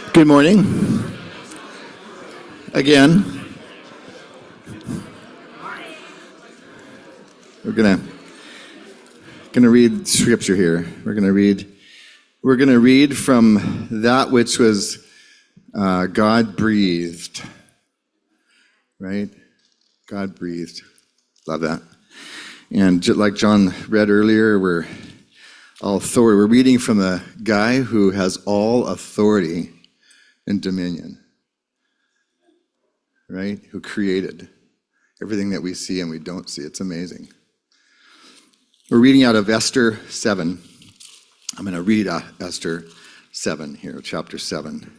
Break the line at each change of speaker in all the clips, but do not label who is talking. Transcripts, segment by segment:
Good morning. Again, we're gonna read scripture here. We're gonna read from that which was God breathed, right? God breathed. Love that. And like John read earlier, we're reading from a guy who has all authority and dominion, right? Who created everything that we see and we don't see. It's amazing. We're reading out of Esther 7. I'm going to read Esther 7 here, chapter 7.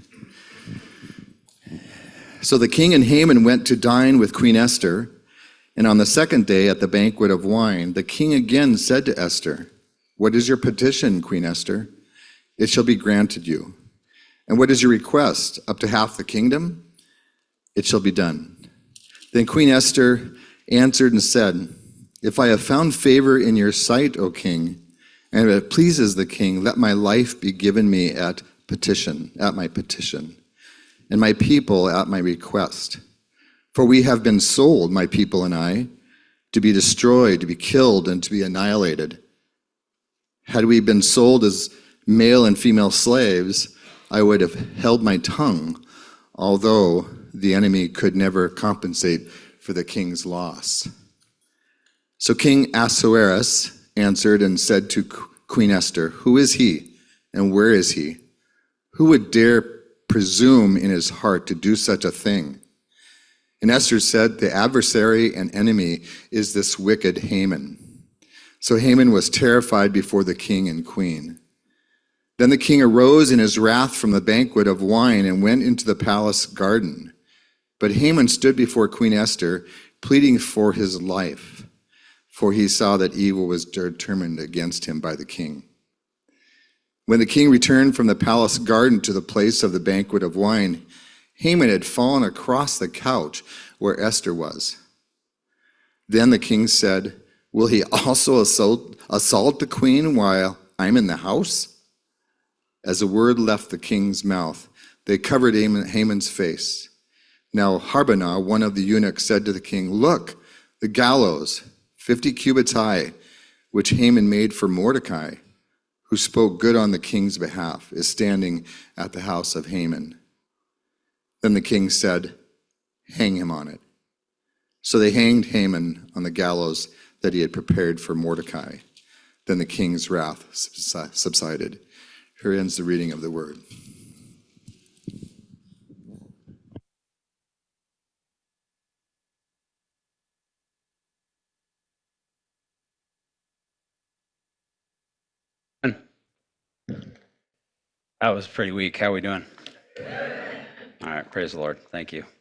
So the king and Haman went to dine with Queen Esther, and on the second day at the banquet of wine, the king again said to Esther, "What is your petition, Queen Esther? It shall be granted you. And what is your request? Up to half the kingdom? It shall be done." Then Queen Esther answered and said, "If I have found favor in your sight, O king, and if it pleases the king, let my life be given me at my petition, and my people at my request. For we have been sold, my people and I, to be destroyed, to be killed, and to be annihilated. Had we been sold as male and female slaves, I would have held my tongue, although the enemy could never compensate for the king's loss." So King Ahasuerus answered and said to Queen Esther, "Who is he, and where is he? Who would dare presume in his heart to do such a thing?" And Esther said, "The adversary and enemy is this wicked Haman." So Haman was terrified before the king and queen. Then the king arose in his wrath from the banquet of wine and went into the palace garden. But Haman stood before Queen Esther, pleading for his life, for he saw that evil was determined against him by the king. When the king returned from the palace garden to the place of the banquet of wine, Haman had fallen across the couch where Esther was. Then the king said, "Will he also assault the queen while I'm in the house?" As the word left the king's mouth, they covered Haman's face. Now Harbonah, one of the eunuchs, said to the king, "Look, the gallows, 50 cubits high, which Haman made for Mordecai, who spoke good on the king's behalf, is standing at the house of Haman." Then the king said, "Hang him on it." So they hanged Haman on the gallows that he had prepared for Mordecai. Then the king's wrath subsided. Here ends the reading of the word.
That was pretty weak. How are we doing? All right, praise the Lord. Thank you.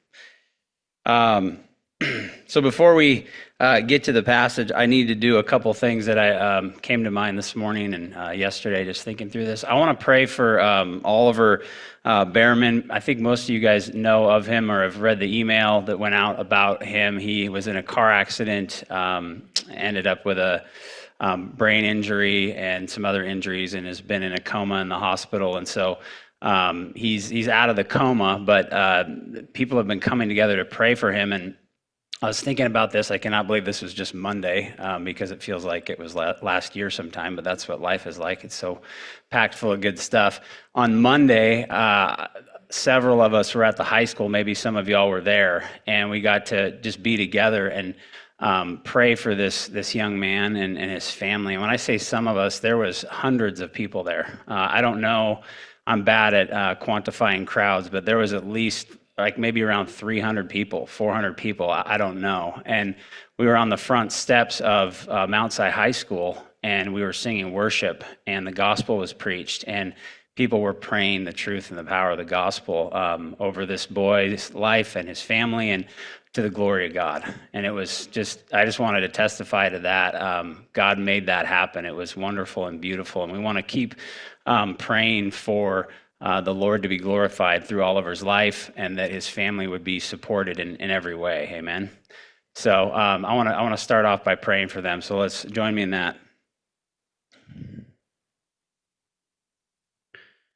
So before we get to the passage, I need to do a couple things that I came to mind this morning and yesterday, just thinking through this. I want to pray for Oliver Behrman. I think most of you guys know of him or have read the email that went out about him. He was in a car accident, ended up with a brain injury and some other injuries, and has been in a coma in the hospital. And so he's out of the coma, but people have been coming together to pray for him. And I was thinking about this. I cannot believe this was just Monday because it feels like it was last year sometime, but that's what life is like. It's so packed full of good stuff. On Monday, several of us were at the high school. Maybe some of y'all were there, and we got to just be together and pray for this young man and his family. And when I say some of us, there was hundreds of people there. I don't know. I'm bad at quantifying crowds, but there was at least like maybe around 300 people, 400 people, I don't know. And we were on the front steps of Mount Si High School, and we were singing worship, and the gospel was preached, and people were praying the truth and the power of the gospel over this boy's life and his family, and to the glory of God. And it was I just wanted to testify to that. God made that happen. It was wonderful and beautiful, and we want to keep praying for the Lord to be glorified through Oliver's life, and that his family would be supported in every way. Amen. So I want to start off by praying for them. So let's join me in that.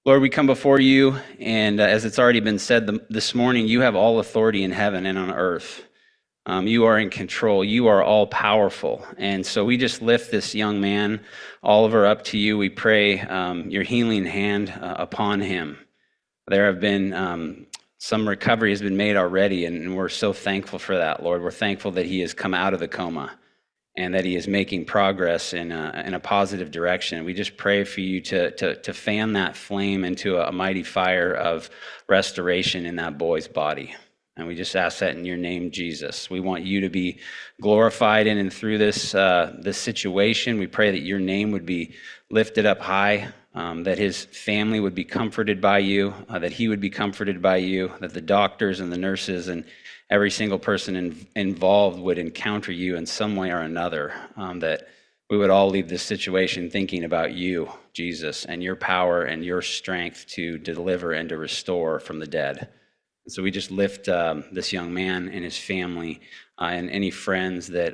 Lord, we come before you, and as it's already been said this morning, you have all authority in heaven and on earth. You are in control. You are all powerful. And so we just lift this young man, Oliver, up to you. We pray your healing hand upon him. There have been some recovery has been made already, and we're so thankful for that, Lord. We're thankful that he has come out of the coma and that he is making progress in a positive direction. We just pray for you to fan that flame into a mighty fire of restoration in that boy's body. And we just ask that in your name, Jesus. We want you to be glorified in and through this situation. We pray that your name would be lifted up high, that his family would be comforted by you, that he would be comforted by you, that the doctors and the nurses and every single person involved would encounter you in some way or another, that we would all leave this situation thinking about you, Jesus, and your power and your strength to deliver and to restore from the dead. And so we just lift this young man and his family and any friends that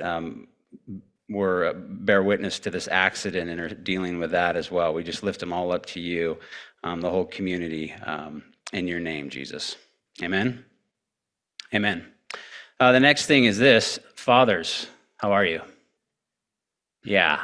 bear witness to this accident and are dealing with that as well. We just lift them all up to you, the whole community, in your name, Jesus. Amen. Amen. The next thing is this. Fathers, how are you? Yeah.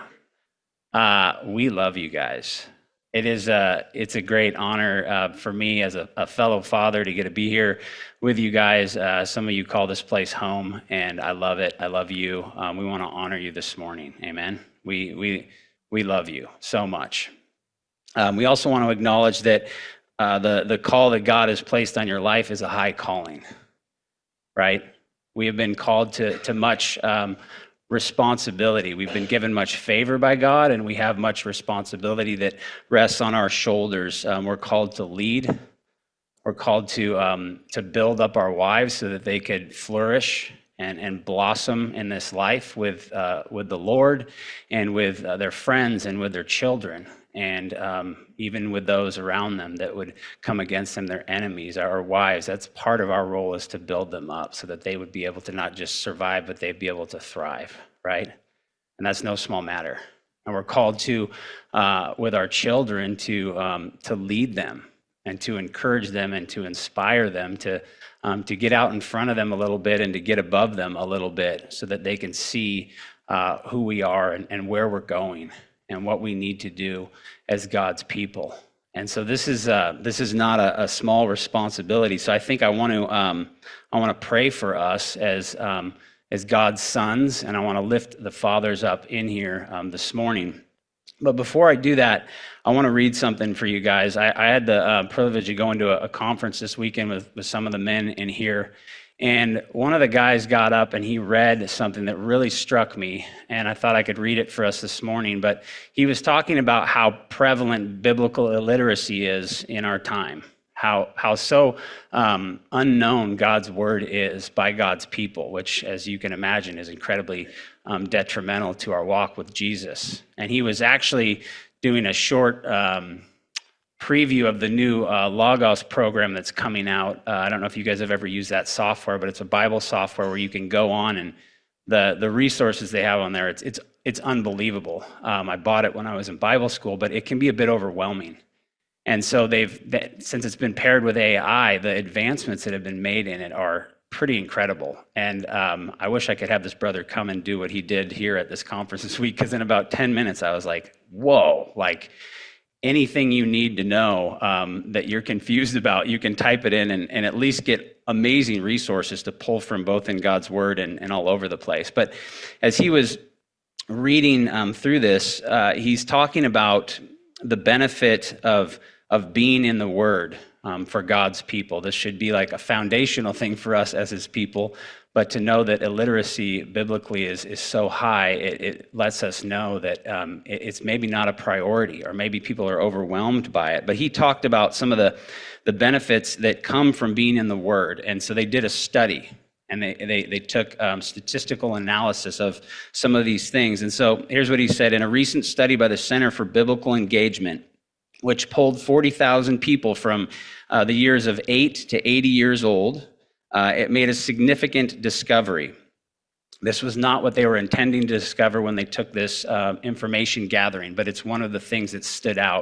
We love you guys. It's a great honor for me as a fellow father to get to be here with you guys. Some of you call this place home, and I love it. I love you. We want to honor you this morning. Amen. We love you so much. We also want to acknowledge that the call that God has placed on your life is a high calling. Right? We have been called to much responsibility. We've been given much favor by God, and we have much responsibility that rests on our shoulders. We're called to lead. We're called to build up our wives so that they could flourish and blossom in this life with the Lord and with their friends and with their children. And even with those around them that would come against them, their enemies, our wives. That's part of our role, is to build them up so that they would be able to not just survive, but they'd be able to thrive, right? And that's no small matter. And we're called to, with our children, to lead them and to encourage them and to inspire them to get out in front of them a little bit and to get above them a little bit so that they can see who we are and where we're going and what we need to do as God's people. And so this is not a small responsibility. So I think I want to pray for us as God's sons, and I want to lift the fathers up in here this morning. But before I do that, I want to read something for you guys. I had the privilege of going to a conference this weekend with some of the men in here. And one of the guys got up and he read something that really struck me, and I thought I could read it for us this morning. But he was talking about how prevalent biblical illiteracy is in our time, how so unknown God's word is by God's people, which, as you can imagine, is incredibly detrimental to our walk with Jesus. And he was actually doing a short preview of the new Logos program that's coming out. I don't know if you guys have ever used that software, but it's a Bible software where you can go on, and the resources they have on there, it's unbelievable. I bought it when I was in Bible school, but it can be a bit overwhelming. And so since it's been paired with AI, the advancements that have been made in it are pretty incredible. And I wish I could have this brother come and do what he did here at this conference this week, because in about 10 minutes I was like, whoa, like, anything you need to know that you're confused about, you can type it in and at least get amazing resources to pull from both in God's word and all over the place. But as he was reading through this, he's talking about the benefit of being in the word for God's people. This should be like a foundational thing for us as his people. But to know that illiteracy biblically is so high, it lets us know that it's maybe not a priority, or maybe people are overwhelmed by it. But he talked about some of the benefits that come from being in the Word. And so they did a study, and they took statistical analysis of some of these things. And so here's what he said. In a recent study by the Center for Biblical Engagement, which polled 40,000 people from the years of 8 to 80 years old, it made a significant discovery. This was not what they were intending to discover when they took this information gathering, but it's one of the things that stood out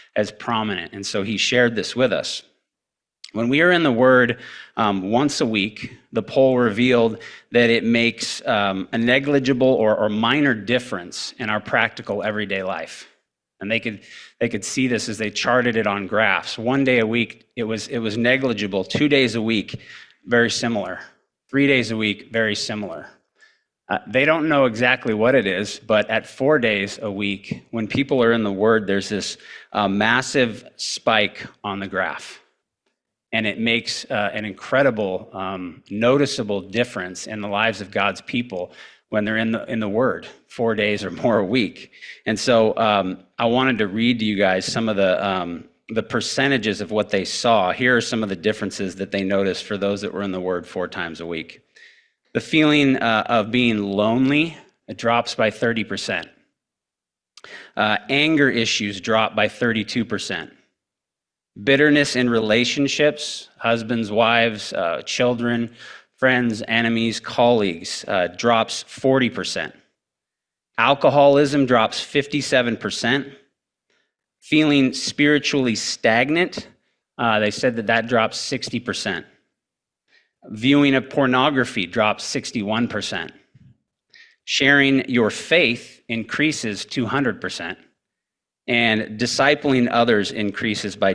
as prominent. And so he shared this with us. When we are in the Word once a week, the poll revealed that it makes a negligible or minor difference in our practical everyday life. And they could see this as they charted it on graphs. 1 day a week, it was negligible. 2 days a week, very similar. 3 days a week, very similar. They don't know exactly what it is, but at 4 days a week, when people are in the Word, there's this massive spike on the graph. And it makes an incredible, noticeable difference in the lives of God's people when they're in the Word 4 days or more a week. And so I wanted to read to you guys some of the percentages of what they saw. Here are some of the differences that they noticed for those that were in the Word 4 times a week. The feeling of being lonely, it drops by 30%. Anger issues drop by 32%. Bitterness in relationships, husbands, wives, children, friends, enemies, colleagues, drops 40%. Alcoholism drops 57%. Feeling spiritually stagnant, they said that drops 60%. Viewing of pornography drops 61%. Sharing your faith increases 200%. And discipling others increases by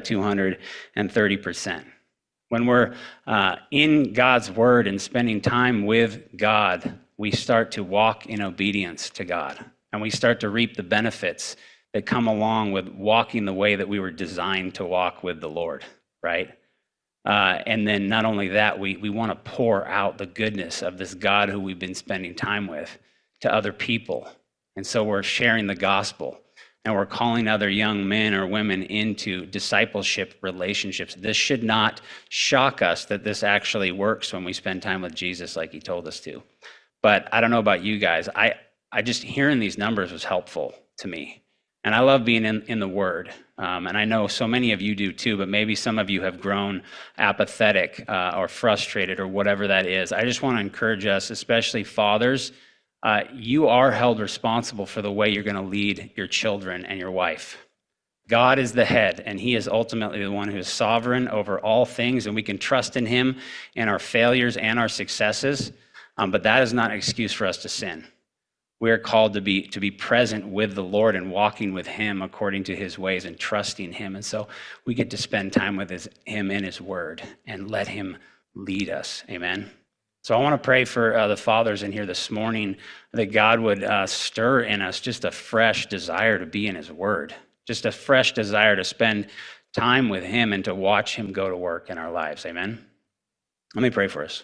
230%. When we're in God's Word and spending time with God, we start to walk in obedience to God. And we start to reap the benefits that come along with walking the way that we were designed to walk with the Lord, right? And then not only that, we want to pour out the goodness of this God who we've been spending time with to other people. And so we're sharing the gospel. And we're calling other young men or women into discipleship relationships. This should not shock us that this actually works when we spend time with Jesus like he told us to. But I don't know about you guys. I just hearing these numbers was helpful to me. And I love being in the Word. And I know so many of you do too, but maybe some of you have grown apathetic or frustrated or whatever that is. I just want to encourage us, especially fathers, you are held responsible for the way you're going to lead your children and your wife. God is the head, and he is ultimately the one who is sovereign over all things, and we can trust in him in our failures and our successes, but that is not an excuse for us to sin. We are called to be present with the Lord and walking with him according to his ways and trusting him. And so we get to spend time with him in his word and let him lead us. Amen. So I want to pray for the fathers in here this morning that God would stir in us just a fresh desire to be in his word, just a fresh desire to spend time with him and to watch him go to work in our lives. Amen. Let me pray for us.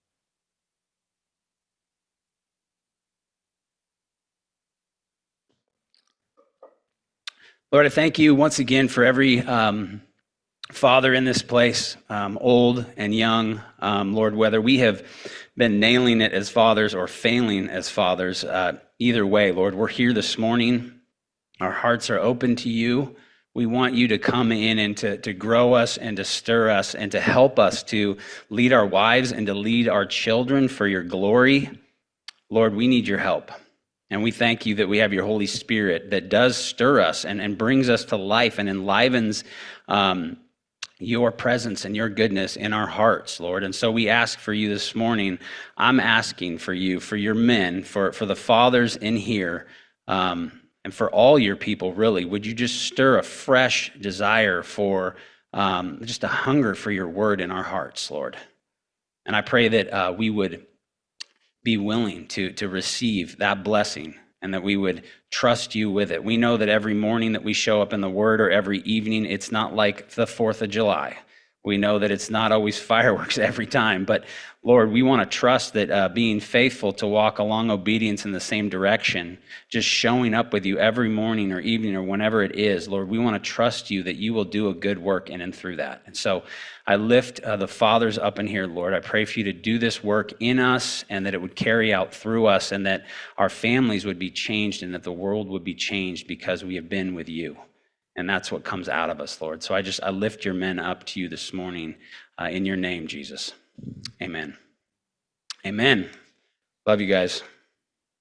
Lord, I thank you once again for every father in this place, old and young, Lord, whether we have been nailing it as fathers or failing as fathers, either way, Lord, we're here this morning. Our hearts are open to you. We want you to come in and to grow us and to stir us and to help us to lead our wives and to lead our children for your glory. Lord, we need your help. And we thank you that we have your Holy Spirit that does stir us and brings us to life and enlivens your presence and your goodness in our hearts, Lord. And so we ask for you this morning. I'm asking for you, for your men, for the fathers in here, and for all your people, really. Would you just stir a fresh desire for just a hunger for your word in our hearts, Lord? And I pray that we would be willing to receive that blessing and that we would trust you with it. We know that every morning that we show up in the Word or every evening, it's not like the 4th of July. We know that it's not always fireworks every time, but Lord, we want to trust that being faithful to walk along obedience in the same direction, just showing up with you every morning or evening or whenever it is, Lord, we want to trust you that you will do a good work in and through that. And so I lift the fathers up in here, Lord. I pray for you to do this work in us and that it would carry out through us and that our families would be changed and that the world would be changed because we have been with you. And that's what comes out of us, Lord. So I lift your men up to you this morning in your name, Jesus. Amen. Amen. Love you guys.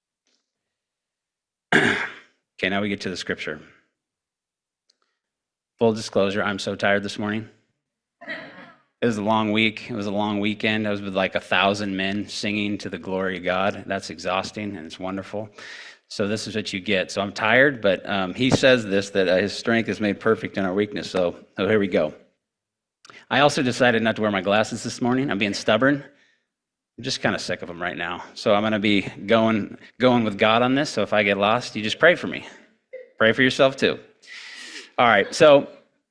Okay, now we get to the scripture. Full disclosure, I'm so tired this morning. It was a long week. It was a long weekend. I was with like 1,000 men singing to the glory of God. That's exhausting and it's wonderful. So this is what you get. So I'm tired, but he says this, that his strength is made perfect in our weakness. So here we go. I also decided not to wear my glasses this morning. I'm being stubborn. I'm just kind of sick of them right now. So I'm going to be going with God on this. So if I get lost, you just pray for me. Pray for yourself too. All right. So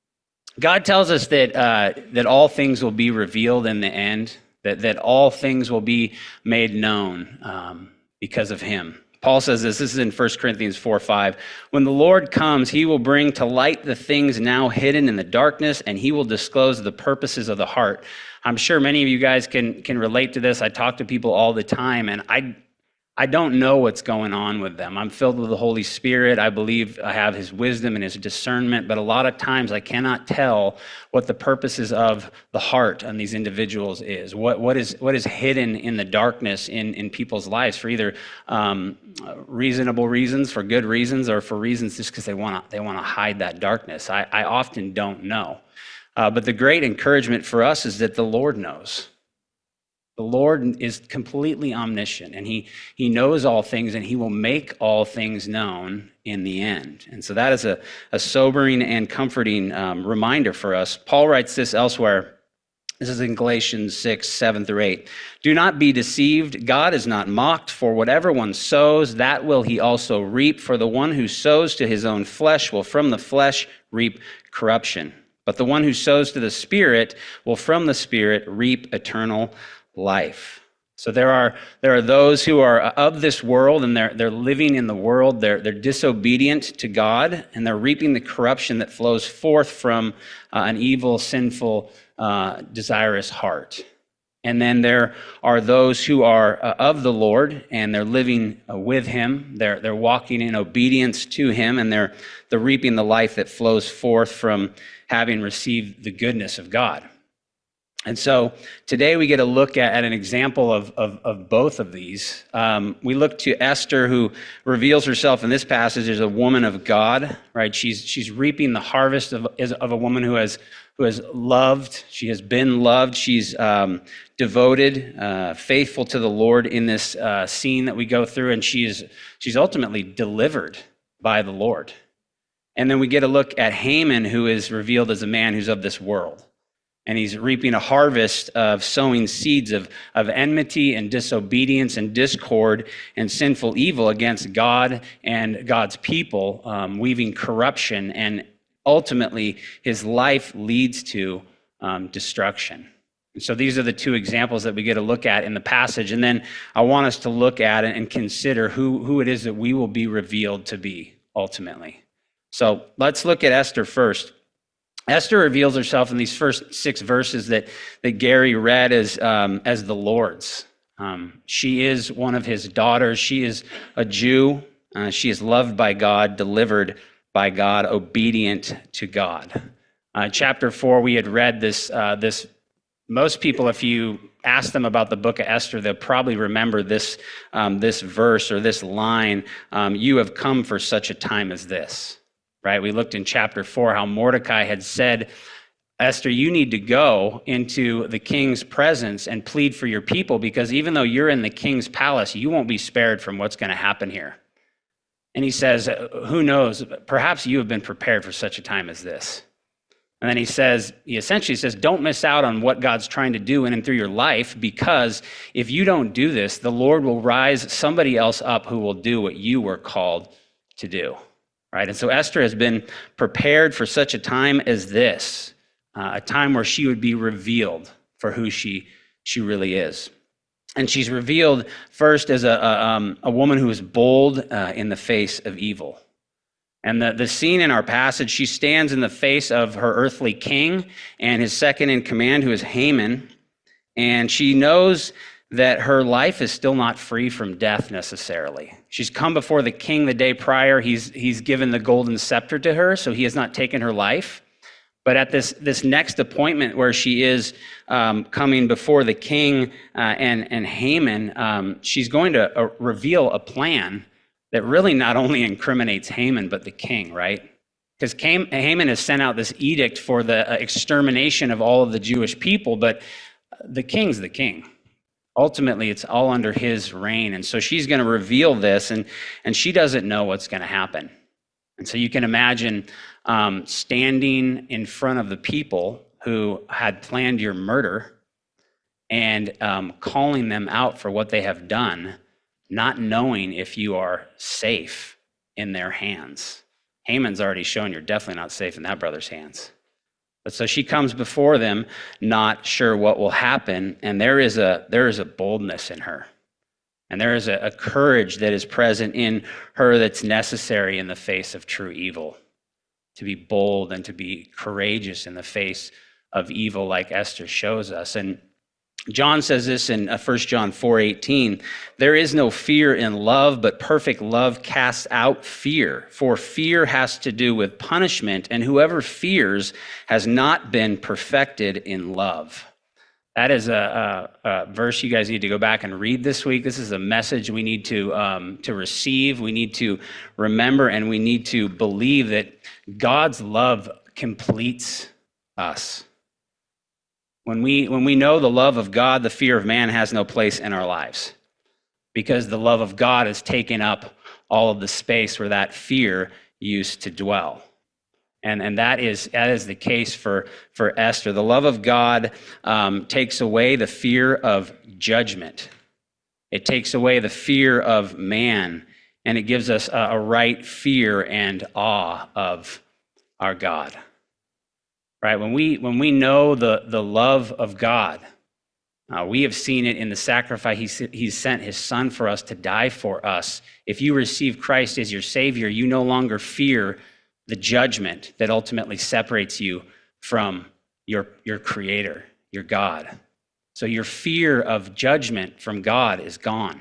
God tells us that all things will be revealed in the end, that all things will be made known because of him. Paul says this is in 1 Corinthians 4:5. When the Lord comes, he will bring to light the things now hidden in the darkness, and he will disclose the purposes of the heart. I'm sure many of you guys can relate to this. I talk to people all the time, and I don't know what's going on with them. I'm filled with the Holy Spirit. I believe I have his wisdom and his discernment, but a lot of times I cannot tell what the purposes of the heart on these individuals is. What is hidden in the darkness in people's lives for either reasonable reasons, for good reasons, or for reasons just because they want to hide that darkness. I often don't know. But the great encouragement for us is that the Lord knows. The Lord is completely omniscient, and he knows all things, and he will make all things known in the end. And so that is a sobering and comforting reminder for us. Paul writes this elsewhere. This is in Galatians 6:7-8. Do not be deceived. God is not mocked, for whatever one sows, that will he also reap. For the one who sows to his own flesh will from the flesh reap corruption. But the one who sows to the Spirit will from the Spirit reap eternal life. So there are those who are of this world, and they're living in the world. They're disobedient to God, and they're reaping the corruption that flows forth from an evil, sinful, desirous heart. And then there are those who are of the Lord, and they're living with him. They're walking in obedience to him, and they're reaping the life that flows forth from having received the goodness of God. And so today we get a look at an example of both of these. We look to Esther, who reveals herself in this passage as a woman of God, right? She's reaping the harvest of a woman who has loved. She has been loved. She's devoted, faithful to the Lord in this scene that we go through, and she's ultimately delivered by the Lord. And then we get a look at Haman, who is revealed as a man who's of this world. And he's reaping a harvest of sowing seeds of enmity and disobedience and discord and sinful evil against God and God's people, weaving corruption. And ultimately, his life leads to destruction. And so these are the two examples that we get to look at in the passage. And then I want us to look at it and consider who it is that we will be revealed to be ultimately. So let's look at Esther first. Esther reveals herself in these first 6 verses that Gary read as the Lord's. She is one of his daughters. She is a Jew. She is loved by God, delivered by God, obedient to God. Chapter 4, we had read this. Most people, if you ask them about the book of Esther, they'll probably remember this verse or this line, you have come for such a time as this. Right? We looked in chapter 4 how Mordecai had said, Esther, you need to go into the king's presence and plead for your people, because even though you're in the king's palace, you won't be spared from what's going to happen here. And he says, who knows, perhaps you have been prepared for such a time as this. And then he essentially says, don't miss out on what God's trying to do in and through your life, because if you don't do this, the Lord will rise somebody else up who will do what you were called to do. Right? And so Esther has been prepared for such a time as this, a time where she would be revealed for who she really is. And she's revealed first as a woman who is bold in the face of evil. And the scene in our passage, she stands in the face of her earthly king and his second in command, who is Haman. And she knows that her life is still not free from death necessarily. She's come before the king the day prior. He's given the golden scepter to her, so he has not taken her life. But at this next appointment where she is coming before the king and Haman, she's going to reveal a plan that really not only incriminates Haman, but the king, right? Because Haman has sent out this edict for the extermination of all of the Jewish people, but the king's the king. Ultimately, it's all under his reign. And so she's going to reveal this, and she doesn't know what's going to happen. And so you can imagine standing in front of the people who had planned your murder and calling them out for what they have done, not knowing if you are safe in their hands. Haman's already shown you're definitely not safe in that brother's hands. But so she comes before them, not sure what will happen, and there is a boldness in her. And there is a courage that is present in her that's necessary in the face of true evil. To be bold and to be courageous in the face of evil like Esther shows us. And John says this in 1 John 4:18, there is no fear in love, but perfect love casts out fear. For fear has to do with punishment, and whoever fears has not been perfected in love. That is a verse you guys need to go back and read this week. This is a message we need to receive. We need to remember, and we need to believe that God's love completes us. When we know the love of God, the fear of man has no place in our lives, because the love of God has taken up all of the space where that fear used to dwell. And that is the case for Esther. The love of God takes away the fear of judgment. It takes away the fear of man, and it gives us a right fear and awe of our God. Right? When we know the love of God, we have seen it in the sacrifice. He's sent his son for us to die for us. If you receive Christ as your Savior, you no longer fear the judgment that ultimately separates you from your Creator, your God. So your fear of judgment from God is gone.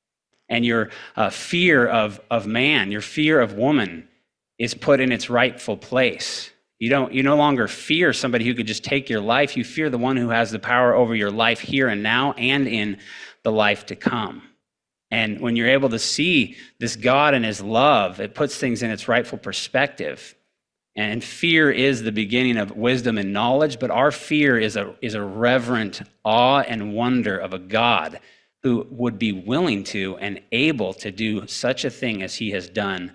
And your fear of man, your fear of woman is put in its rightful place. You no longer fear somebody who could just take your life. You fear the one who has the power over your life here and now and in the life to come. And when you're able to see this God and his love, it puts things in its rightful perspective. And fear is the beginning of wisdom and knowledge, but our fear is a reverent awe and wonder of a God who would be willing to and able to do such a thing as he has done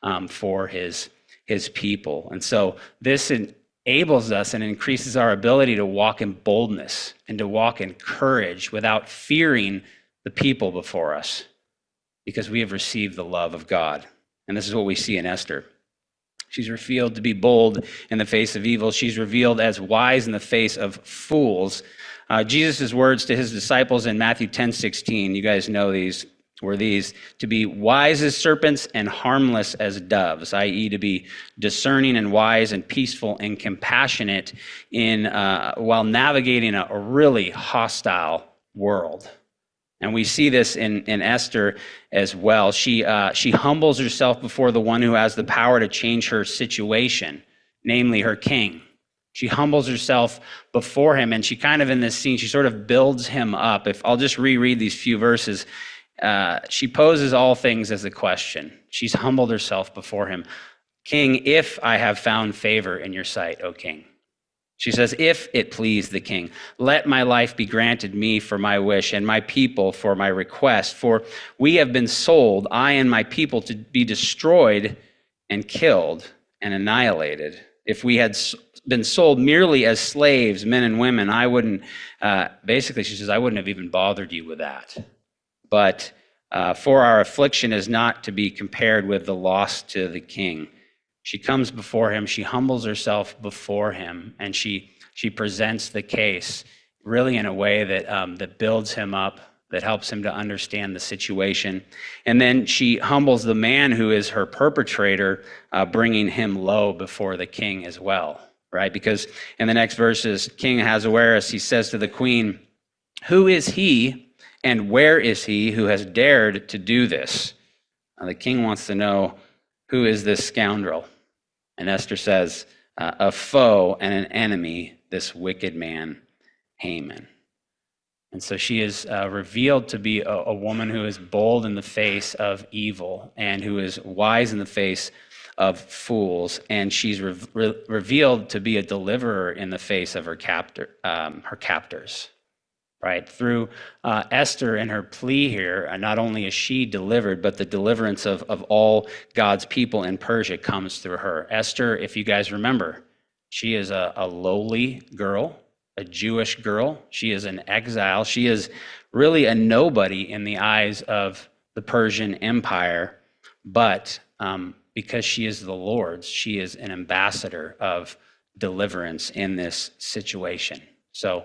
for his people. And so this enables us and increases our ability to walk in boldness and to walk in courage without fearing the people before us, because we have received the love of God. And this is what we see in Esther. She's revealed to be bold in the face of evil. She's revealed as wise in the face of fools. Jesus' words to his disciples in Matthew 10:16, you guys know these, were these: to be wise as serpents and harmless as doves, i.e. to be discerning and wise and peaceful and compassionate in while navigating a really hostile world. And we see this in Esther as well. She humbles herself before the one who has the power to change her situation, namely her king. She humbles herself before him, and she kind of, in this scene, she sort of builds him up. If I'll just reread these few verses, she poses all things as a question. She's humbled herself before him. King, if I have found favor in your sight, O king. She says, if it please the king, let my life be granted me for my wish and my people for my request. For we have been sold, I and my people, to be destroyed and killed and annihilated. If we had been sold merely as slaves, men and women, I wouldn't, basically she says, I wouldn't have even bothered you with that. But for our affliction is not to be compared with the loss to the king. She comes before him, she humbles herself before him, and she presents the case really in a way that builds him up, that helps him to understand the situation. And then she humbles the man who is her perpetrator, bringing him low before the king as well, right? Because in the next verses, King Ahasuerus, he says to the queen, who is he and where is he who has dared to do this? Now, the king wants to know, who is this scoundrel? And Esther says, a foe and an enemy, this wicked man, Haman. And so she is revealed to be a woman who is bold in the face of evil and who is wise in the face of fools, and she's revealed to be a deliverer in the face of her captors. Right, through Esther and her plea here, not only is she delivered, but the deliverance of all God's people in Persia comes through her. Esther, if you guys remember, she is a lowly girl, a Jewish girl. She is an exile. She is really a nobody in the eyes of the Persian Empire, but because she is the Lord's, she is an ambassador of deliverance in this situation. So,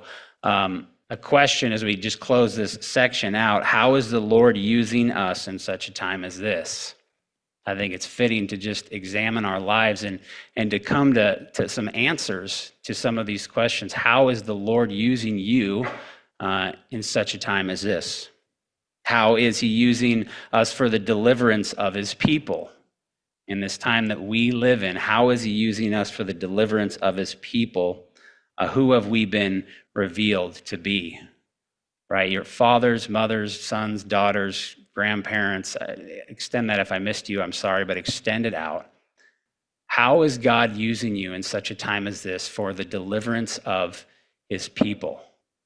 a question as we just close this section out: how is the Lord using us in such a time as this? I think it's fitting to just examine our lives and to come to some answers to some of these questions. How is the Lord using you in such a time as this? How is he using us for the deliverance of his people in this time that we live in? How is he using us for the deliverance of his people? Who have we been revealed to be? Right? Your fathers, mothers, sons, daughters, grandparents. Extend that. If I missed you, I'm sorry, but extend it out. How is God using you in such a time as this for the deliverance of his people?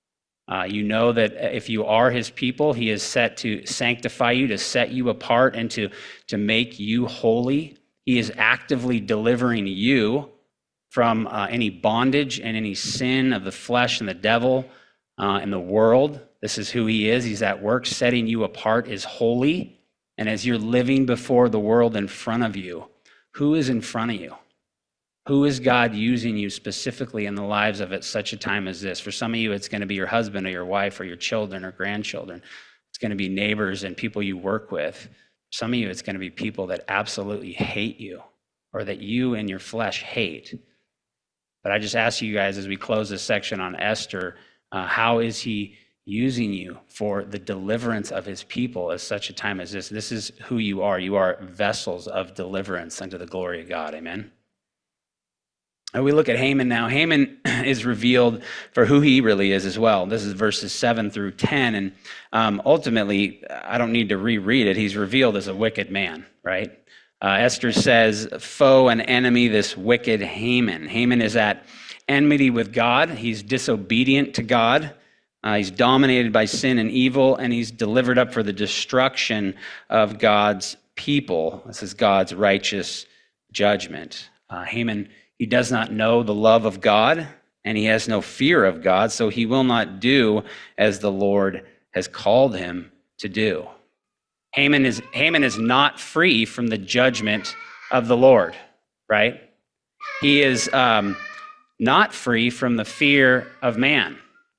You know that if you are his people, he is set to sanctify you, to set you apart, and to make you holy. He is actively delivering you from any bondage and any sin of the flesh and the devil and the world. This is who he is. He's at work setting you apart as holy. And as you're living before the world in front of you, who is in front of you? Who is God using you specifically in the lives of at such a time as this? For some of you, it's going to be your husband or your wife or your children or grandchildren. It's going to be neighbors and people you work with. For some of you, it's going to be people that absolutely hate you or that you in your flesh hate. But I just ask you guys as we close this section on Esther, how is he using you for the deliverance of his people at such a time as this? This is who you are. You are vessels of deliverance unto the glory of God. Amen. And we look at Haman now. Haman is revealed for who he really is as well. This is verses 7 through 10. And ultimately, I don't need to reread it. He's revealed as a wicked man, right? Esther says, foe and enemy, this wicked Haman. Haman is at enmity with God. He's disobedient to God. He's dominated by sin and evil, and he's delivered up for the destruction of God's people. This is God's righteous judgment. Haman, he does not know the love of God, and he has no fear of God, so he will not do as the Lord has called him to do. Haman is not free from the judgment of the Lord, right? He is not free from the fear of man.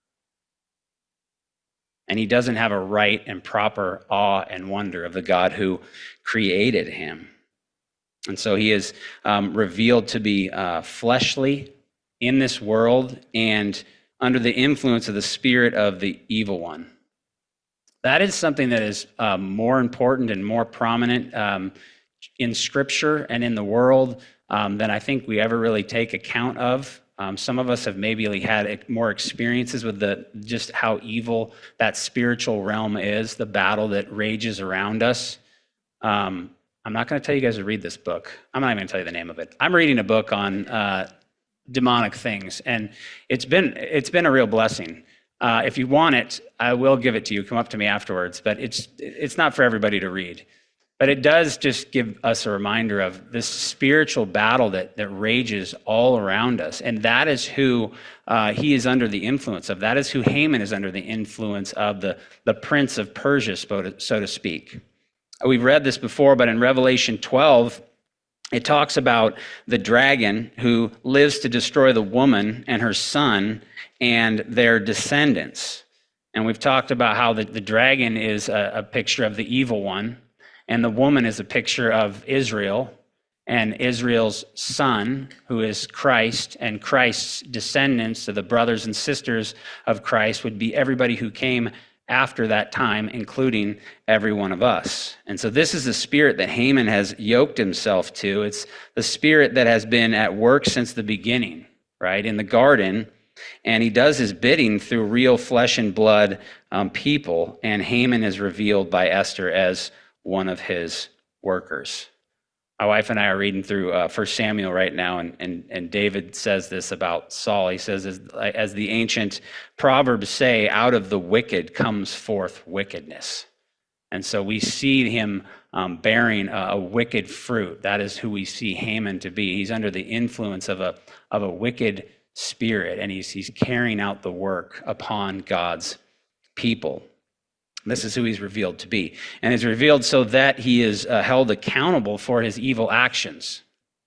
And he doesn't have a right and proper awe and wonder of the God who created him. And so he is revealed to be fleshly in this world and under the influence of the spirit of the evil one. That is something that is more important and more prominent in Scripture and in the world than I think we ever really take account of. Some of us have maybe had more experiences with just how evil that spiritual realm is, the battle that rages around us. I'm not going to tell you guys to read this book. I'm not even going to tell you the name of it. I'm reading a book on demonic things, and it's been a real blessing. If you want it, I will give it to you. Come up to me afterwards. But it's not for everybody to read. But it does just give us a reminder of this spiritual battle that rages all around us. And that is who he is under the influence of. That is who Haman is under the influence of, the prince of Persia, so to speak. We've read this before, but in Revelation 12, it talks about the dragon who lives to destroy the woman and her son and their descendants. And we've talked about how the dragon is a picture of the evil one, and the woman is a picture of Israel, and Israel's son, who is Christ, and Christ's descendants, so the brothers and sisters of Christ, would be everybody who came after that time, including every one of us. And so this is the spirit that Haman has yoked himself to. It's the spirit that has been at work since the beginning, right, in the garden. And he does his bidding through real flesh and blood people. And Haman is revealed by Esther as one of his workers. My wife and I are reading through 1 Samuel right now, and David says this about Saul. He says, as the ancient proverbs say, out of the wicked comes forth wickedness. And so we see him bearing a wicked fruit. That is who we see Haman to be. He's under the influence of a wicked spirit, and he's carrying out the work upon God's people. This is who he's revealed to be. And is revealed so that he is held accountable for his evil actions.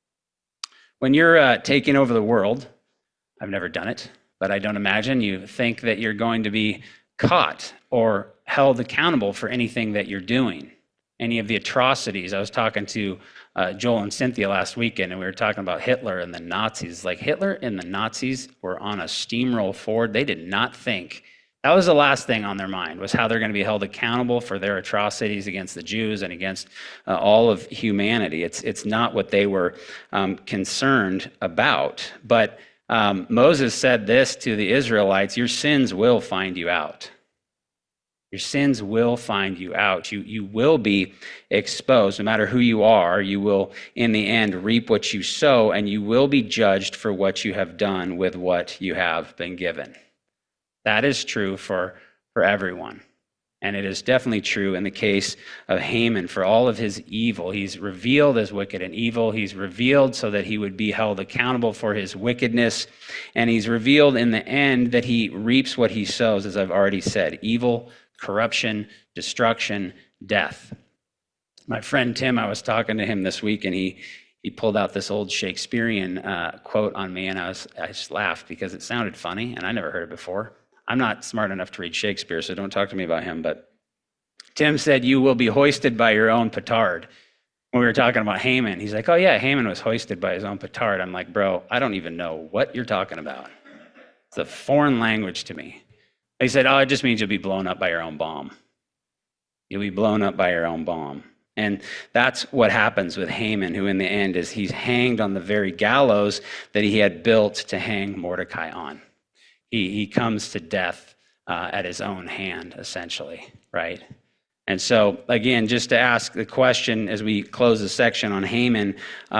When you're taking over the world, I've never done it, but I don't imagine you think that you're going to be caught or held accountable for anything that you're doing. Any of the atrocities. I was talking to Joel and Cynthia last weekend, and we were talking about Hitler and the Nazis. Like, Hitler and the Nazis were on a steamroll forward. They did not think. That was the last thing on their mind, was how they're going to be held accountable for their atrocities against the Jews and against all of humanity. It's not what they were concerned about. But Moses said this to the Israelites: your sins will find you out. Your sins will find you out. You will be exposed. No matter who you are, you will, in the end, reap what you sow, and you will be judged for what you have done with what you have been given. That is true for everyone. And it is definitely true in the case of Haman. For all of his evil, he's revealed as wicked and evil. He's revealed so that he would be held accountable for his wickedness. And he's revealed in the end that he reaps what he sows, as I've already said: evil, corruption, destruction, death. My friend Tim, I was talking to him this week, and he pulled out this old Shakespearean quote on me, and I just laughed because it sounded funny, and I never heard it before. I'm not smart enough to read Shakespeare, so don't talk to me about him. But Tim said, "You will be hoisted by your own petard." When we were talking about Haman, he's like, "Oh yeah, Haman was hoisted by his own petard." I'm like, "Bro, I don't even know what you're talking about. It's a foreign language to me." He said, "Oh, it just means you'll be blown up by your own bomb. You'll be blown up by your own bomb." And that's what happens with Haman, who in the end is he's hanged on the very gallows that he had built to hang Mordecai on. He comes to death at his own hand, essentially, right? And so, again, just to ask the question as we close the section on Haman,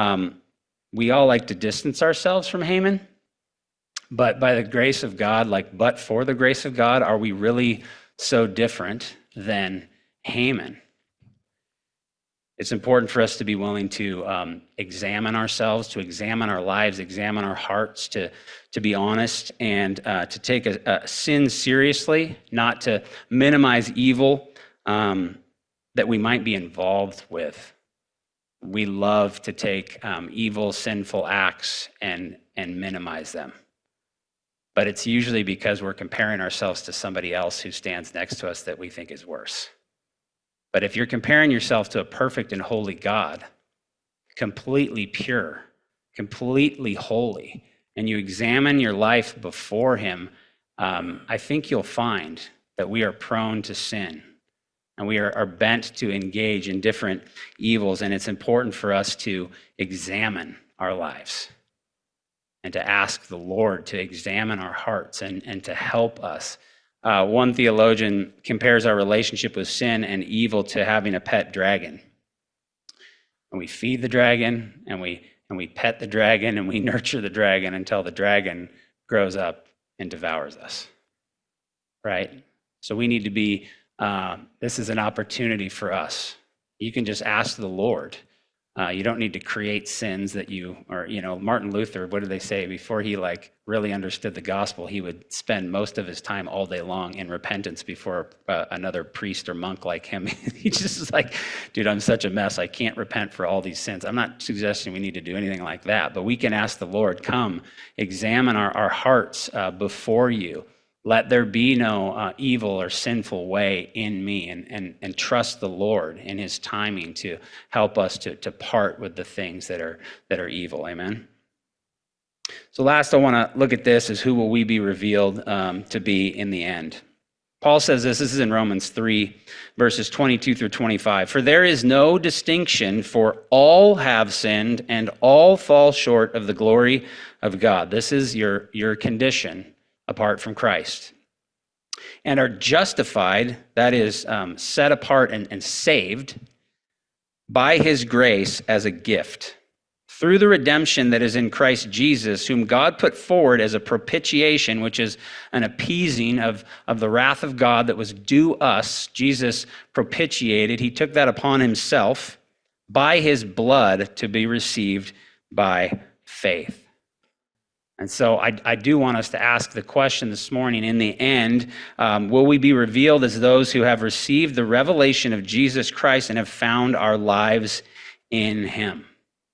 we all like to distance ourselves from Haman, but by the grace of God, but for the grace of God, are we really so different than Haman? It's important for us to be willing to examine ourselves, to examine our lives, examine our hearts, to be honest, and to take a sin seriously, not to minimize evil that we might be involved with. We love to take evil, sinful acts and minimize them. But it's usually because we're comparing ourselves to somebody else who stands next to us that we think is worse. But if you're comparing yourself to a perfect and holy God, completely pure, completely holy, and you examine your life before him, I think you'll find that we are prone to sin, and we are bent to engage in different evils, and it's important for us to examine our lives and to ask the Lord to examine our hearts and to help us. One theologian compares our relationship with sin and evil to having a pet dragon. And we feed the dragon, and we pet the dragon, and we nurture the dragon until the dragon grows up and devours us, right? So we need to be, this is an opportunity for us. You can just ask the Lord. You don't need to create sins that Martin Luther, what did they say? Before he really understood the gospel, he would spend most of his time all day long in repentance before another priest or monk like him. He just is like, dude, I'm such a mess. I can't repent for all these sins. I'm not suggesting we need to do anything like that, but we can ask the Lord, come, examine our hearts before you. Let there be no evil or sinful way in me, and trust the Lord in his timing to help us to part with the things that are evil. Amen. So last, I want to look at this as who will we be revealed to be in the end. Paul says this is in Romans 3, verses 22 through 25. For there is no distinction, for all have sinned and all fall short of the glory of God. This is your condition apart from Christ, and are justified, that is, set apart and saved, by his grace as a gift, through the redemption that is in Christ Jesus, whom God put forward as a propitiation, which is an appeasing of the wrath of God that was due us. Jesus propitiated. He took that upon himself by his blood to be received by faith. And so I do want us to ask the question this morning, in the end, will we be revealed as those who have received the revelation of Jesus Christ and have found our lives in him?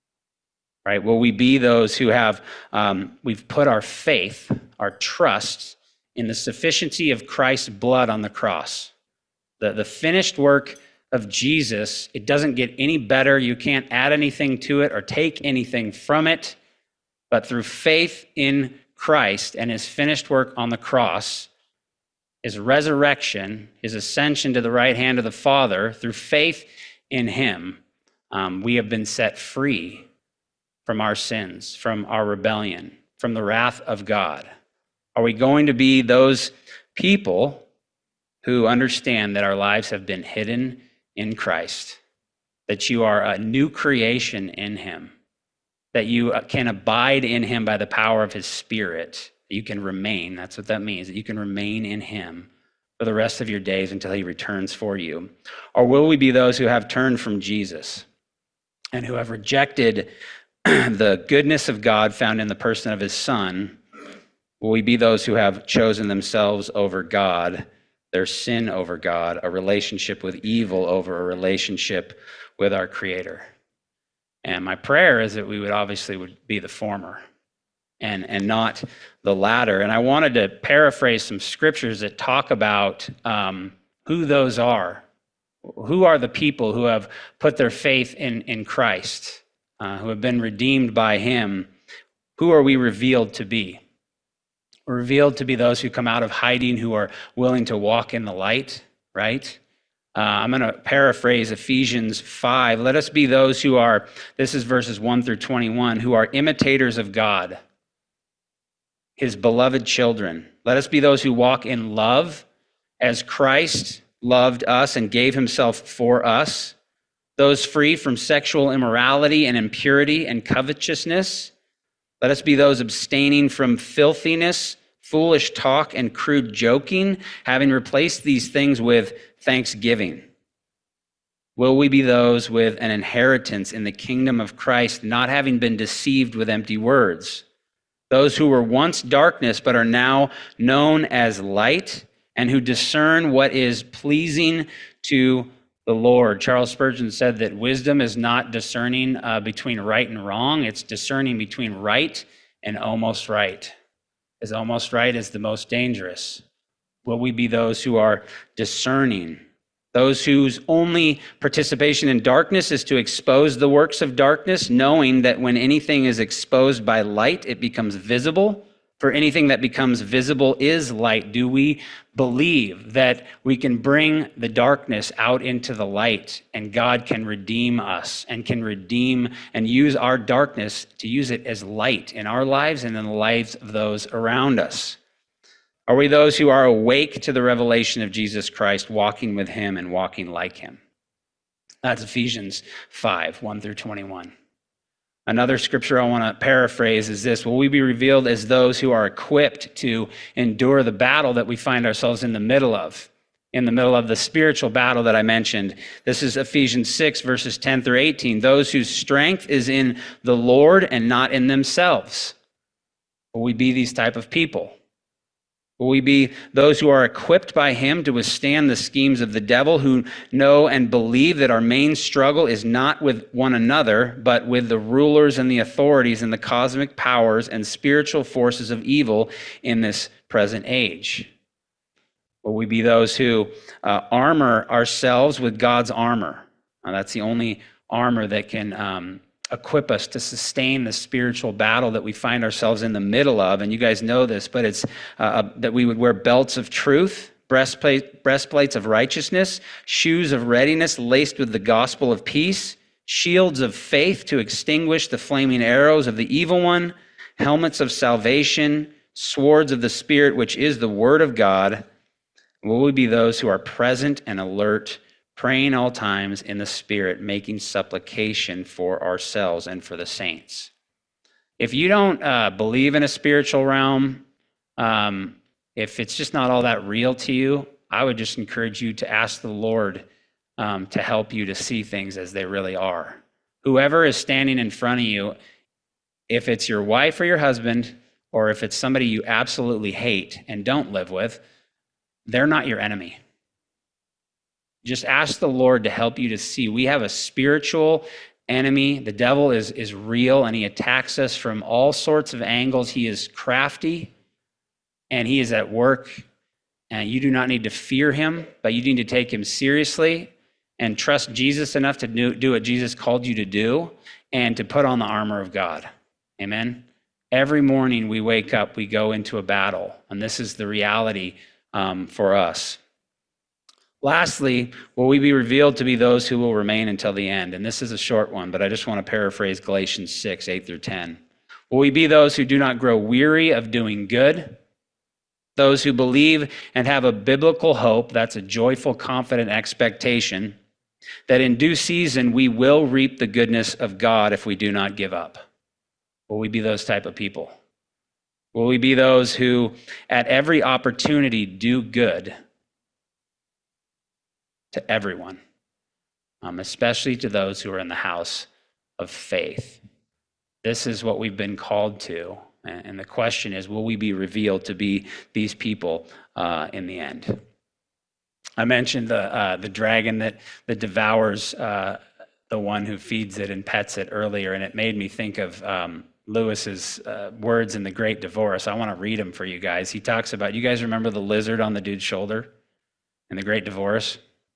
Right? Will we be those who have, we've put our faith, our trust in the sufficiency of Christ's blood on the cross? The finished work of Jesus, it doesn't get any better. You can't add anything to it or take anything from it. But through faith in Christ and his finished work on the cross, his resurrection, his ascension to the right hand of the Father, through faith in him, we have been set free from our sins, from our rebellion, from the wrath of God. Are we going to be those people who understand that our lives have been hidden in Christ, that you are a new creation in him, that you can abide in him by the power of his Spirit, that you can remain, that's what that means, that you can remain in him for the rest of your days until he returns for you? Or will we be those who have turned from Jesus and who have rejected the goodness of God found in the person of his Son? Will we be those who have chosen themselves over God, their sin over God, a relationship with evil over a relationship with our Creator? And my prayer is that we would be the former and not the latter. And I wanted to paraphrase some scriptures that talk about who those are. Who are the people who have put their faith in Christ, who have been redeemed by him? Who are we revealed to be? We're revealed to be those who come out of hiding, who are willing to walk in the light, right? I'm going to paraphrase Ephesians 5. Let us be those who are, this is verses 1 through 21, who are imitators of God, his beloved children. Let us be those who walk in love as Christ loved us and gave himself for us. Those free from sexual immorality and impurity and covetousness. Let us be those abstaining from filthiness, foolish talk, and crude joking, having replaced these things with thanksgiving. Will we be those with an inheritance in the kingdom of Christ, not having been deceived with empty words? Those who were once darkness but are now known as light, and who discern what is pleasing to the Lord. Charles Spurgeon said that wisdom is not discerning between right and wrong. It's discerning between right and almost right. As almost right is the most dangerous. Will we be those who are discerning? Those whose only participation in darkness is to expose the works of darkness, knowing that when anything is exposed by light, it becomes visible. For anything that becomes visible is light. Do we believe that we can bring the darkness out into the light, and God can redeem us and can redeem and use our darkness to use it as light in our lives and in the lives of those around us? Are we those who are awake to the revelation of Jesus Christ, walking with him and walking like him? That's Ephesians 5, 1 through 21. Another scripture I want to paraphrase is this: will we be revealed as those who are equipped to endure the battle that we find ourselves in the middle of the spiritual battle that I mentioned? This is Ephesians 6, verses 10 through 18. Those whose strength is in the Lord and not in themselves. Will we be these type of people? Will we be those who are equipped by him to withstand the schemes of the devil, who know and believe that our main struggle is not with one another, but with the rulers and the authorities and the cosmic powers and spiritual forces of evil in this present age? Will we be those who armor ourselves with God's armor? That's the only armor that can equip us to sustain the spiritual battle that we find ourselves in the middle of. And you guys know this, but it's that we would wear belts of truth, breastplates of righteousness, shoes of readiness laced with the gospel of peace, shields of faith to extinguish the flaming arrows of the evil one, helmets of salvation, swords of the Spirit, which is the word of God. Will we be those who are present and alert, praying all times in the Spirit, making supplication for ourselves and for the saints. If you don't believe in a spiritual realm, if it's just not all that real to you, I would just encourage you to ask the Lord to help you to see things as they really are. Whoever is standing in front of you, if it's your wife or your husband, or if it's somebody you absolutely hate and don't live with, they're not your enemy. Just ask the Lord to help you to see. We have a spiritual enemy. The devil is real, and he attacks us from all sorts of angles. He is crafty, and he is at work. And you do not need to fear him, but you need to take him seriously and trust Jesus enough to do what Jesus called you to do and to put on the armor of God. Amen? Every morning we wake up, we go into a battle, and this is the reality for us. Lastly, will we be revealed to be those who will remain until the end? And this is a short one, but I just want to paraphrase Galatians 6, 8 through 10. Will we be those who do not grow weary of doing good? Those who believe and have a biblical hope, that's a joyful, confident expectation, that in due season we will reap the goodness of God if we do not give up. Will we be those type of people? Will we be those who at every opportunity do good to everyone, especially to those who are in the house of faith? This is what we've been called to. And the question is, will we be revealed to be these people in the end? I mentioned the dragon that devours the one who feeds it and pets it earlier, and it made me think of Lewis's words in The Great Divorce. I want to read them for you guys. He talks about, you guys remember the lizard on the dude's shoulder in The Great Divorce?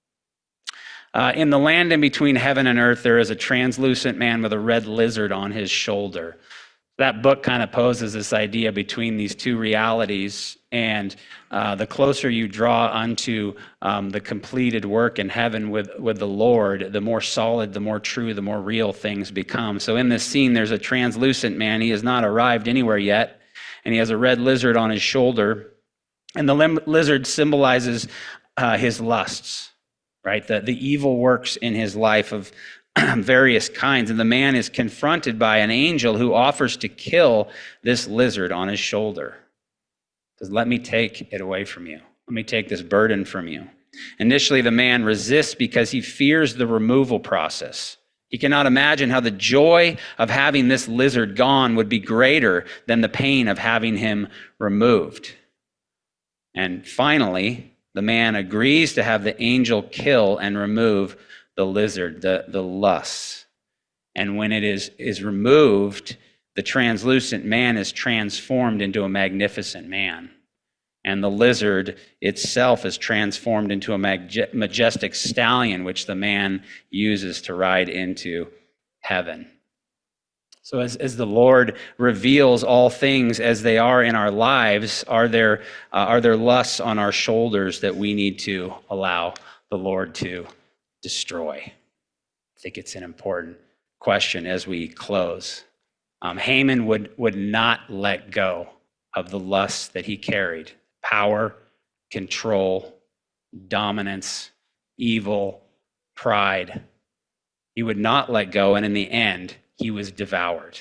In the land in between heaven and earth, there is a translucent man with a red lizard on his shoulder. That book kind of poses this idea between these two realities, and the closer you draw unto the completed work in heaven with the Lord, the more solid, the more true, the more real things become. So in this scene, there's a translucent man. He has not arrived anywhere yet, and he has a red lizard on his shoulder, and the lizard symbolizes his lusts, right? The evil works in his life of various kinds. And the man is confronted by an angel who offers to kill this lizard on his shoulder. Says, let me take it away from you. Let me take this burden from you. Initially, the man resists because he fears the removal process. He cannot imagine how the joy of having this lizard gone would be greater than the pain of having him removed. And finally, the man agrees to have the angel kill and remove the lizard, the lusts. And when it is removed, the translucent man is transformed into a magnificent man. And the lizard itself is transformed into a majestic stallion, which the man uses to ride into heaven. So as the Lord reveals all things as they are in our lives, are there lusts on our shoulders that we need to allow the Lord to destroy? I think it's an important question as we close. Haman would not let go of the lusts that he carried: power, control, dominance, evil, pride. He would not let go, and in the end, he was devoured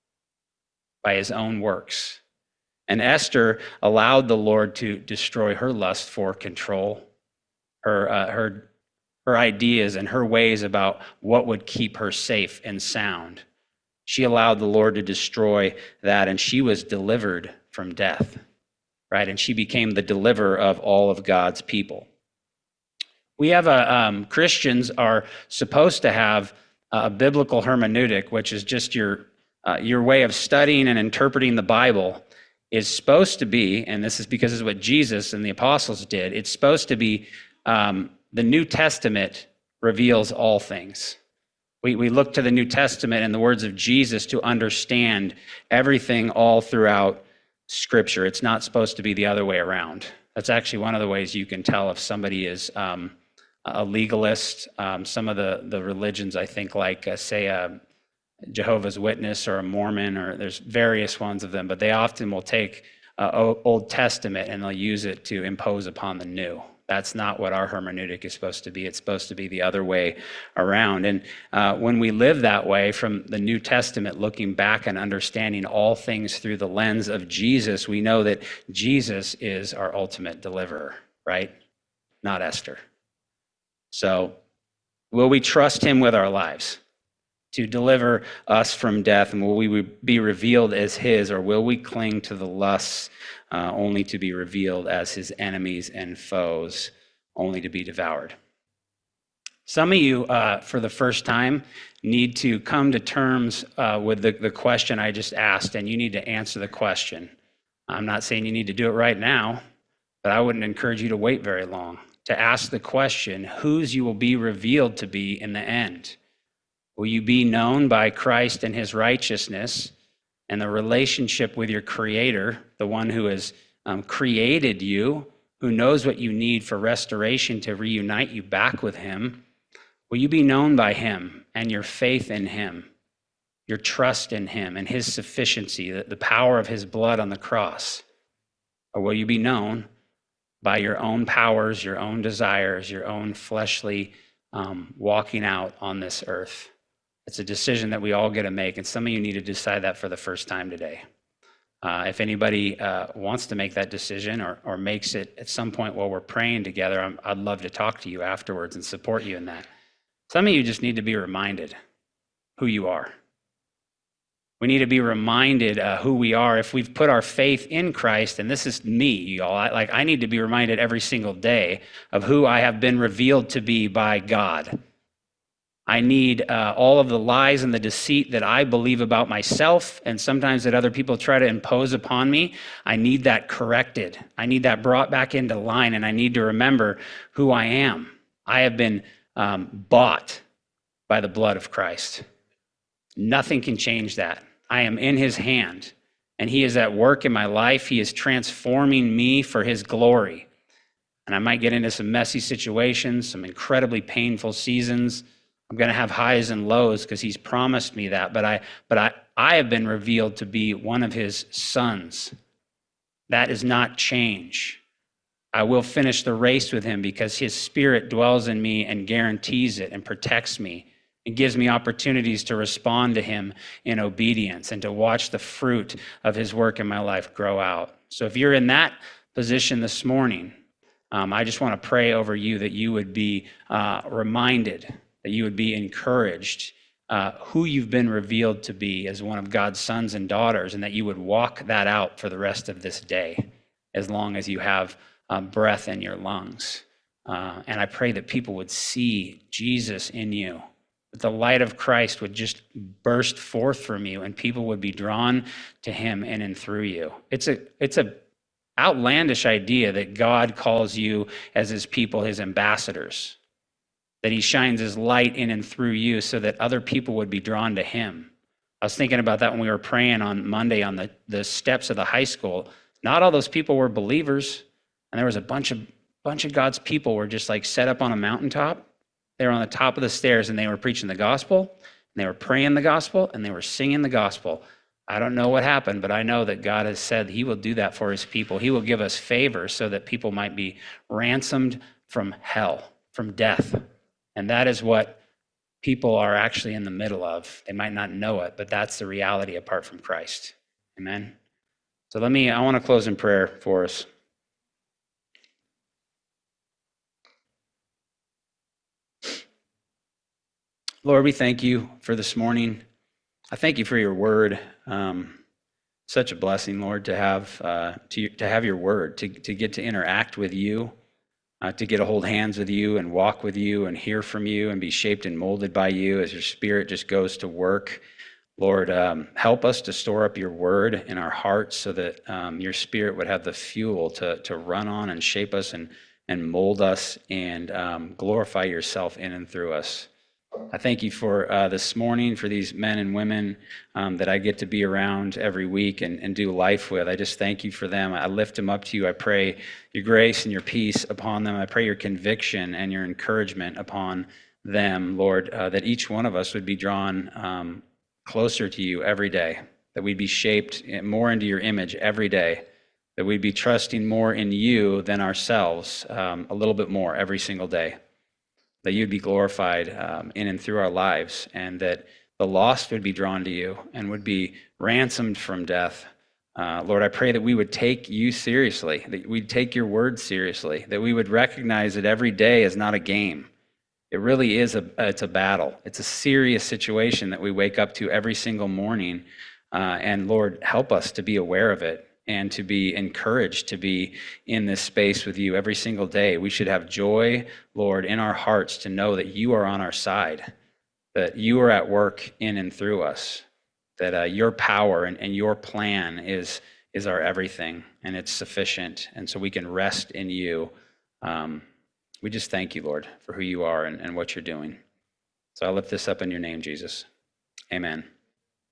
by his own works. And Esther allowed the Lord to destroy her lust for control, her ideas and her ways about what would keep her safe and sound. She allowed the Lord to destroy that, and she was delivered from death, right? And she became the deliverer of all of God's people. We have Christians are supposed to have a biblical hermeneutic, which is just your way of studying and interpreting the Bible, is supposed to be, and this is because it's what Jesus and the apostles did, it's supposed to be the New Testament reveals all things. We look to the New Testament and the words of Jesus to understand everything all throughout Scripture. It's not supposed to be the other way around. That's actually one of the ways you can tell if somebody is a legalist. Some of the religions, I think, like say a Jehovah's Witness or a Mormon, or there's various ones of them, but they often will take Old Testament and they'll use it to impose upon the New. That's not what our hermeneutic is supposed to be. It's supposed to be the other way around. And when we live that way from the New Testament, looking back and understanding all things through the lens of Jesus, we know that Jesus is our ultimate deliverer, right? Not Esther. So will we trust him with our lives to deliver us from death? And will we be revealed as his, or will we cling to the lusts only to be revealed as his enemies and foes, only to be devoured? Some of you, for the first time, need to come to terms with the question I just asked, and you need to answer the question. I'm not saying you need to do it right now, but I wouldn't encourage you to wait very long to ask the question, whose you will be revealed to be in the end. Will you be known by Christ and his righteousness and the relationship with your Creator, the one who has created you, who knows what you need for restoration to reunite you back with him? Will you be known by him and your faith in him, your trust in him and his sufficiency, the power of his blood on the cross? Or will you be known by your own powers, your own desires, your own fleshly walking out on this earth? It's a decision that we all get to make, and some of you need to decide that for the first time today. If anybody wants to make that decision or makes it at some point while we're praying together, I'd love to talk to you afterwards and support you in that. Some of you just need to be reminded who you are. We need to be reminded who we are. If we've put our faith in Christ, and this is me, y'all, I need to be reminded every single day of who I have been revealed to be by God. I need all of the lies and the deceit that I believe about myself and sometimes that other people try to impose upon me. I need that corrected. I need that brought back into line, and I need to remember who I am. I have been bought by the blood of Christ. Nothing can change that. I am in his hand, and he is at work in my life. He is transforming me for his glory. And I might get into some messy situations, some incredibly painful seasons. I'm going to have highs and lows because he's promised me that. But I have been revealed to be one of his sons. That is not change. I will finish the race with him because his spirit dwells in me and guarantees it and protects me. It gives me opportunities to respond to him in obedience and to watch the fruit of his work in my life grow out. So if you're in that position this morning, I just want to pray over you that you would be reminded, that you would be encouraged who you've been revealed to be as one of God's sons and daughters, and that you would walk that out for the rest of this day as long as you have breath in your lungs. And I pray that people would see Jesus in you, that the light of Christ would just burst forth from you and people would be drawn to him in and through you. It's a outlandish idea that God calls you as his people, his ambassadors, that he shines his light in and through you so that other people would be drawn to him. I was thinking about that when we were praying on Monday on the steps of the high school. Not all those people were believers, and there was a bunch of God's people were just like set up on a mountaintop. They were on the top of the stairs, and they were preaching the gospel, and they were praying the gospel, and they were singing the gospel. I don't know what happened, but I know that God has said he will do that for his people. He will give us favor so that people might be ransomed from hell, from death. And that is what people are actually in the middle of. They might not know it, but that's the reality apart from Christ. Amen. So I want to close in prayer for us. Lord, we thank you for this morning. I thank you for your word. Such a blessing, Lord, to have your word, to get to interact with you, to get to hold hands with you and walk with you and hear from you and be shaped and molded by you as your spirit just goes to work. Lord, help us to store up your word in our hearts so that your spirit would have the fuel to run on and shape us and mold us and glorify yourself in and through us. I thank you for this morning, for these men and women that I get to be around every week and do life with. I just thank you for them. I lift them up to you. I pray your grace and your peace upon them. I pray your conviction and your encouragement upon them, Lord, that each one of us would be drawn closer to you every day, that we'd be shaped more into your image every day, that we'd be trusting more in you than ourselves, a little bit more every single day, that you'd be glorified in and through our lives, and that the lost would be drawn to you and would be ransomed from death. Lord, I pray that we would take you seriously, that we'd take your word seriously, that we would recognize that every day is not a game. It really is it's a battle. It's a serious situation that we wake up to every single morning. And Lord, help us to be aware of it and to be encouraged to be in this space with you every single day. We should have joy, Lord, in our hearts to know that you are on our side, that you are at work in and through us, that your power and your plan is our everything, and it's sufficient. And so we can rest in you. We just thank you, Lord, for who you are and what you're doing. So I lift this up in your name, Jesus. Amen.